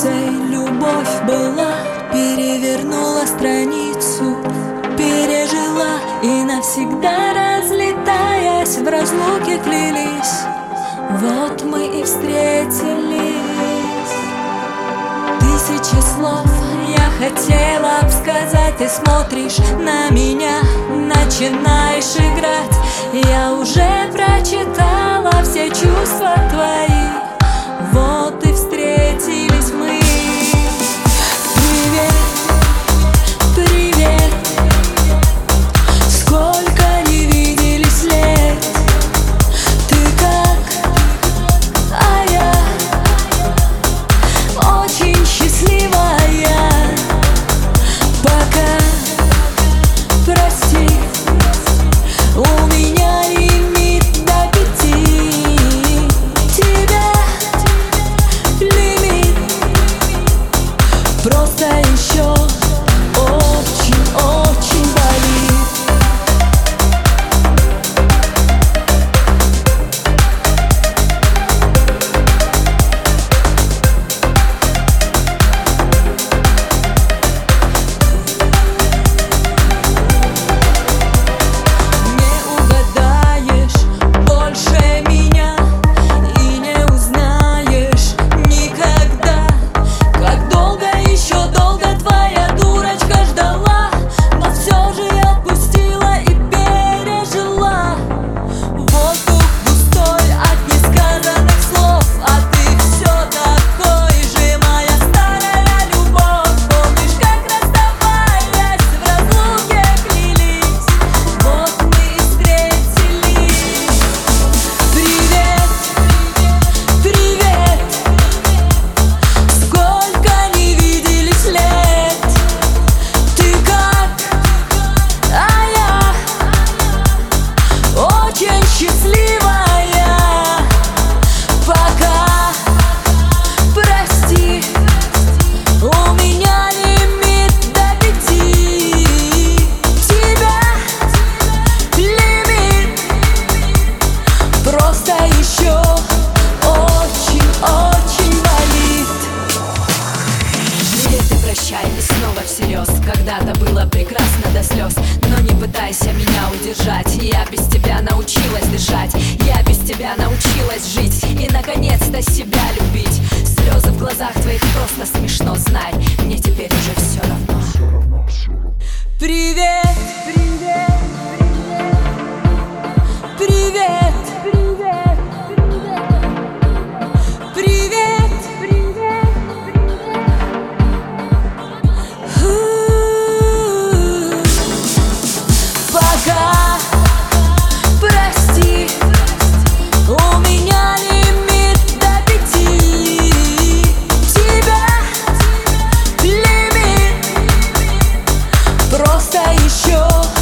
сердце любовь была, перевернула страницу, пережила и навсегда, разлетаясь, в разлуке клялись. Вот мы и встретились. Тысячи слов я хотела б сказать, ты смотришь на меня, начинаешь играть. Я уже прочитала все чувства твои. Вот и встретились мы. Привет, привет. Сколько не виделись лет. Ты как, а я очень счастливая. Пока, прости, у меня лимит до 5. Тебя лимит просто еще очень-очень болит. Всерьез, когда-то было прекрасно до слез. Но не пытайся меня удержать. Я без тебя научилась дышать. Я без тебя научилась жить. И наконец-то себя любить. Слезы в глазах твоих просто смешно. Знай, мне теперь уже все равно. Привет, привет, привет, привет, привет, привет, привет. Пока, прости, у меня лимит до 5. Тебя лимит просто еще